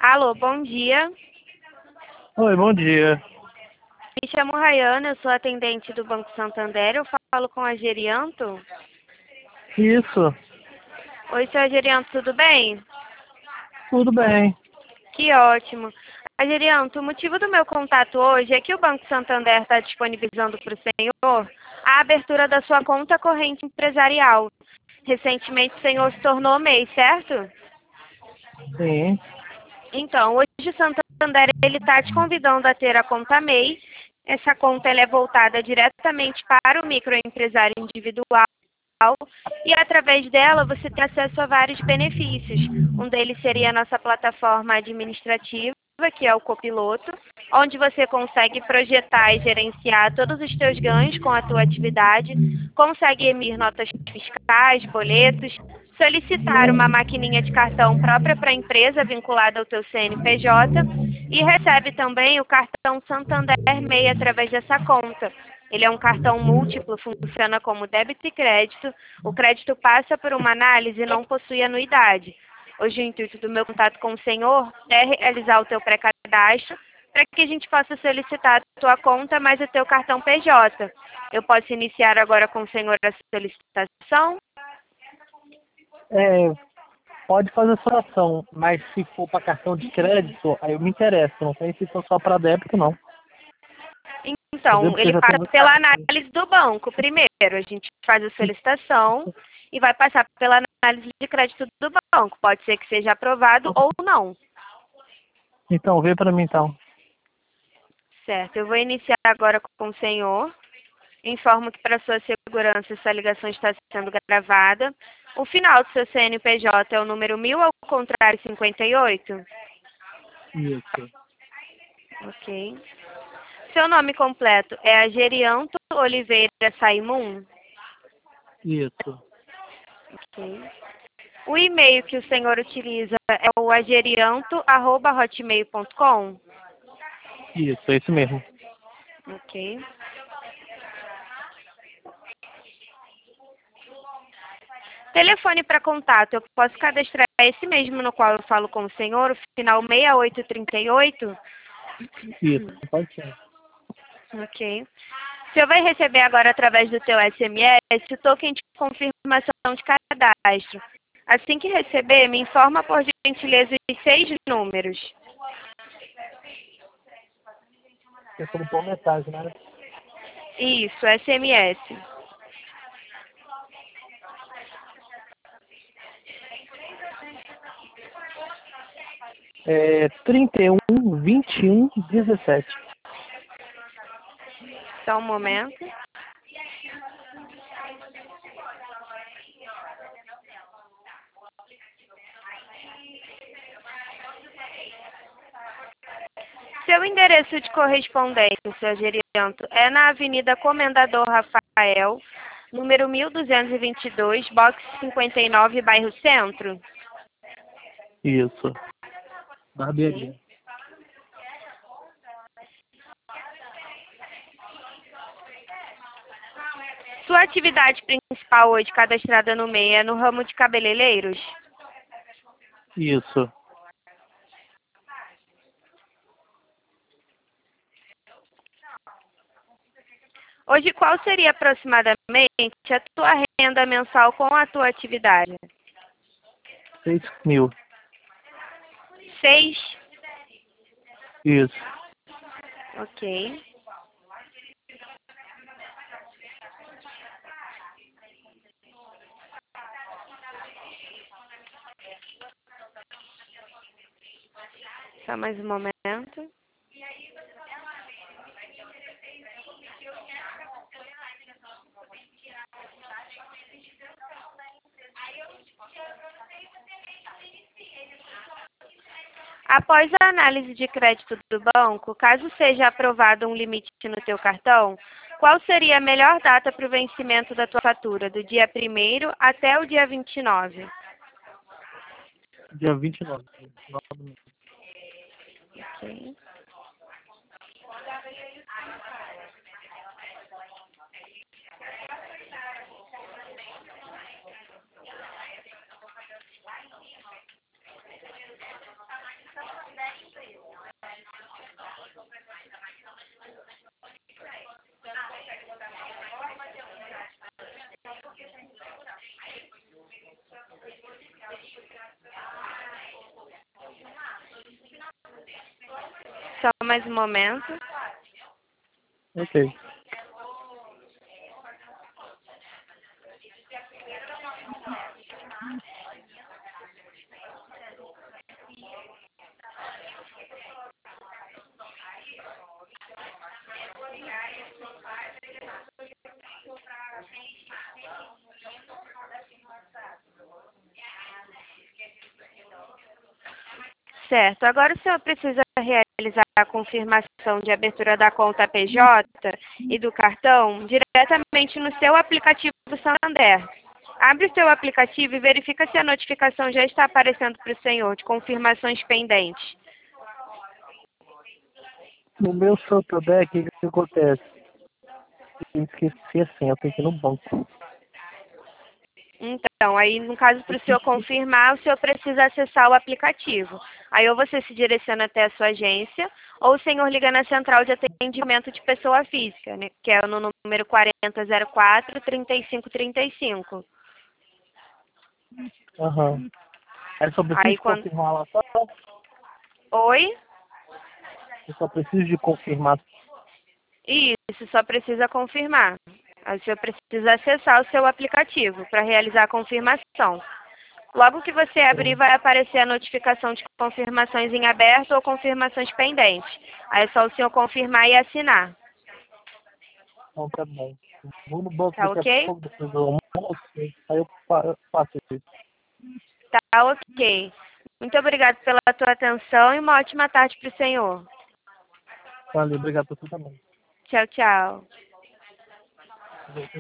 Alô, bom dia. Oi, bom dia. Me chamo Rayana, eu sou atendente do Banco Santander. Eu falo com a Gerianto. Isso, Oi, seu Gerianto, tudo bem? tudo bem. Que ótimo. Gerianto, o motivo do meu contato hoje é que o Banco Santander está disponibilizando para o senhor a abertura da sua conta corrente empresarial. Recentemente o senhor se tornou MEI, certo? Sim, Então, hoje o Santander ele está te convidando a ter a conta MEI. Essa conta ela é voltada diretamente para o microempresário individual e através dela você tem acesso a vários benefícios. Um deles seria a nossa plataforma administrativa, que é o Copiloto, onde você consegue projetar e gerenciar todos os teus ganhos com a tua atividade, consegue emitir notas fiscais, boletos, solicitar uma maquininha de cartão própria para a empresa vinculada ao teu CNPJ e recebe também o cartão Santander MEI através dessa conta. Ele é um cartão múltiplo, funciona como débito e crédito. O crédito passa por uma análise e não possui anuidade. Hoje o intuito do meu contato com o senhor é realizar o teu pré-cadastro para que a gente possa solicitar a tua conta mais o teu cartão PJ. Eu posso iniciar agora com o senhor a solicitação? é, pode fazer essa ação, mas se for para cartão de crédito, aí eu me interesso. Não sei se for só para débito, não. Entendeu? Então, Porque eu ele já tenho passa muito pela cartão. análise do banco primeiro. A gente faz a solicitação e vai passar pela análise de crédito do banco. Pode ser que seja aprovado ou não. Então, vê para mim então. Certo, eu vou iniciar agora com o senhor. Informo que para sua segurança essa ligação está sendo gravada. O final do seu CNPJ é o número 1000 ao contrário 58? Isso, Ok. Seu nome completo é Agerianto Oliveira Saimum? isso, Ok. O e-mail que o senhor utiliza é o agerianto@hotmail.com? isso, é isso mesmo. Ok. Telefone para contato, eu posso cadastrar esse mesmo no qual eu falo com o senhor, o final 6838? Isso, pode ser. Ok. O senhor vai receber agora através do teu SMS o token de confirmação de cadastro. Assim que receber, me informa por gentileza os 6 números. É como por metade, né? Isso, SMS. É 31, 21, 17. Só um momento. Seu endereço de correspondência, seu Gerianto, é na Avenida Comendador Rafael, número 1222, box 59, bairro Centro? Isso, Ok. barbearia. Sua atividade principal hoje cadastrada no MEI é no ramo de cabeleireiros? Isso. Hoje, qual seria aproximadamente a tua renda mensal com a tua atividade? 6.000. 6? Isso. Ok. Só mais um momento. Após a análise de crédito do banco, caso seja aprovado um limite no teu cartão, qual seria a melhor data para o vencimento da tua fatura? Do dia 1º até o dia 29? Dia 29. Ok. mais um momento. Ok. Certo. Agora o senhor precisa realizar a confirmação de abertura da conta PJ e do cartão diretamente no seu aplicativo Santander. Abre o seu aplicativo e verifica se a notificação já está aparecendo para o senhor de confirmações pendentes. No meu Santander, o que acontece? Eu esqueci a senha, eu tenho que ir no banco. Então, aí no caso para o senhor confirmar, o senhor precisa acessar o aplicativo. Aí ou você se direciona até a sua agência, ou o senhor liga na central de atendimento de pessoa física, né, que é no número 4004-3535. Aham. Aí só preciso Aí de quando... confirmar lá só. Oi? Eu só preciso de confirmar. Isso, só precisa confirmar. Aí o senhor precisa acessar o seu aplicativo para realizar a confirmação. Logo que você abrir, vai aparecer a notificação de confirmações em aberto ou confirmações pendentes. Aí é só o senhor confirmar e assinar. Então tá bom. Vou no banco Tá daqui a ok? pouco, depois do almoço. Aí eu faço isso. Tá ok. Muito obrigada pela tua atenção e uma ótima tarde para o senhor. Valeu, obrigado por tudo também. Tchau, tchau.